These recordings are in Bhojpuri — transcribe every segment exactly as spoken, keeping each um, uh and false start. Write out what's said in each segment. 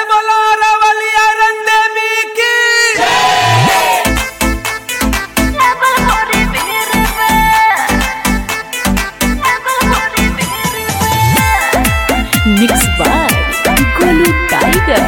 से बोला रवलिया रंदेवी की मिक्स बाय गोलू टाइगर।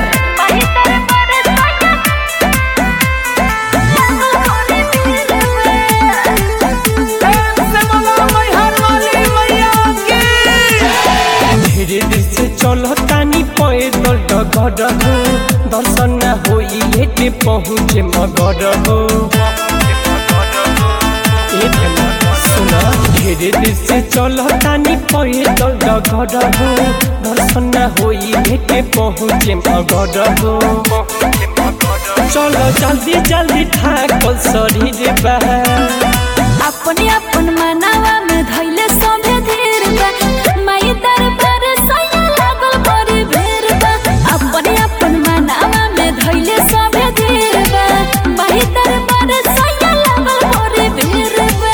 धीरे से चलो तानी पैदल डगर हो दर्शन न होई लेटे पहुँचे मगर हो धीरे से चलो तानी पैदल डगर हो दर्शन न होई लेटे पहुँचे मगर हो चलो जल्दी जल्दी ठाकल शरीर बा अपने अपन मनावा में धैले सभे धीर बा माई दरबार सैया लागल बड़ी भीड़ बा अपने अपन मनावा में धैले सभे धीर बा माई दरबार सैया लागल बड़ी भीड़ बा।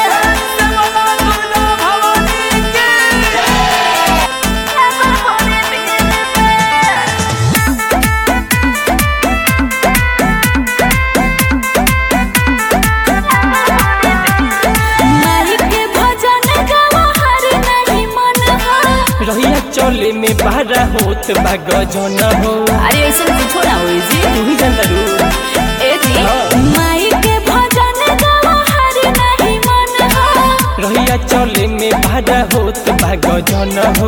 रहिया चले में बारा होत बा गजन हो। अरे ऐसा कुछ ना होई जी तू ही जानता रू ए जी माई के भजन गावा हर नहीं मन हो। रहिया चले में बारा होत बा गजन हो।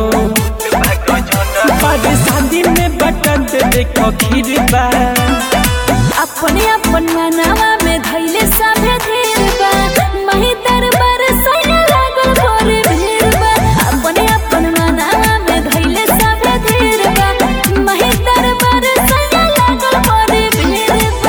बारे शादी में बटन देखो खीर बा अपने अपन मनावा में धैले सभे धीर बा माई दरबार सैया लागल बड़ी भीड़ बा अपने अपन मनावा में धैले सभे धीर बा माई दरबार सैया लागल बड़ी भीड़ बा।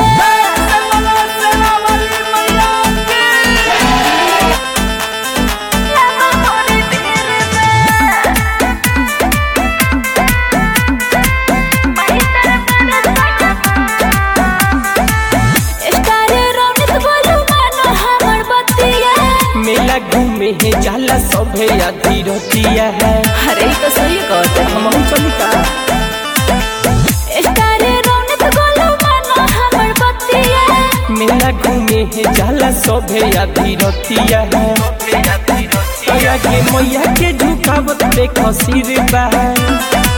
मेला घूमे है जाला सभे आधी रोतिया है। अरे तो सही कहते हम हम चली का स्टारे रौनक गोलू मानो हमर बतिया मेला घूमे है जाला सभे आधी रोतिया है। के मैया के झुकावत देखो सिर बा